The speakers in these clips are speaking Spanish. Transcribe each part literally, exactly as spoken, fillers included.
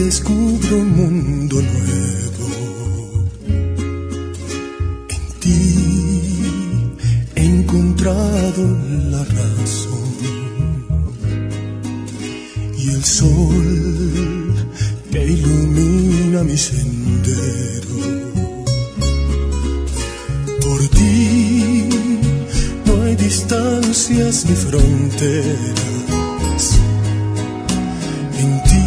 descubro un mundo nuevo. En ti he encontrado la razón y el sol que ilumina mi sendero. Por ti no hay distancias ni fronteras. En ti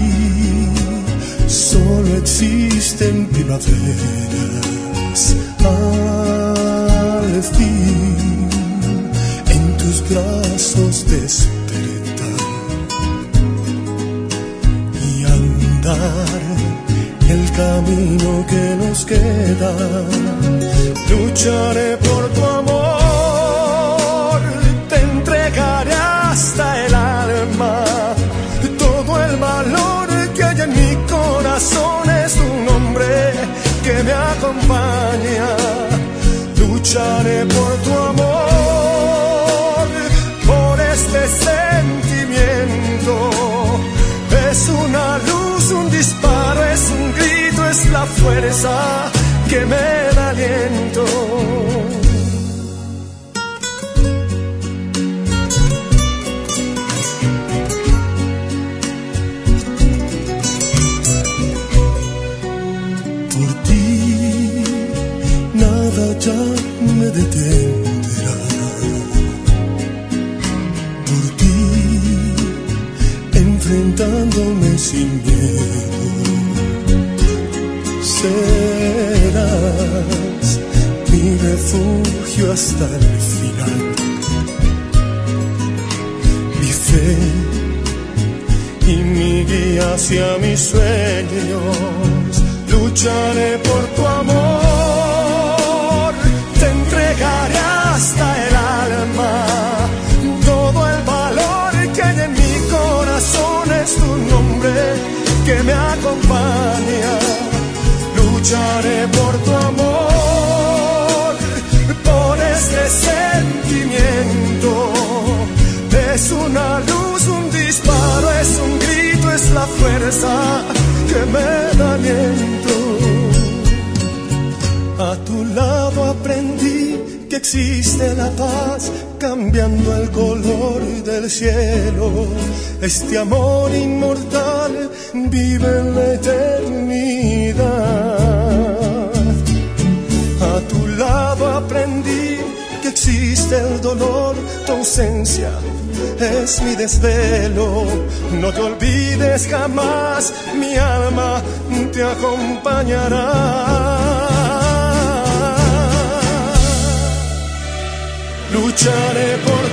solo existen primaveras. Al fin en tus brazos despertar y andar el camino que nos queda. Lucharé por tu amor, te entregaré hasta el alma. Todo el valor que hay en mi corazón es tu nombre que me acompaña. Lucharé por tu amor, por este sentimiento. Es una luz, un disparo, es un grito, es la fuerza que me da aliento. Por ti nada ya me detendrá. Por ti enfrentándome sin miedo. Serás mi refugio hasta el final. Mi fe y mi guía hacia mis sueños. Lucharé por tu amor, te entregaré hasta el alma. Todo el valor que hay en mi corazón es tu nombre que me acompaña. Lucharé por tu amor, por este sentimiento. Es una luz, un disparo, es un grito, es la fuerza que me da aliento. A tu lado aprendí que existe la paz, cambiando el color del cielo. Este amor inmortal vive en la eternidad. A tu lado aprendí que existe el dolor, tu ausencia es mi desvelo. No te olvides jamás, mi alma te acompañará. Lucharé por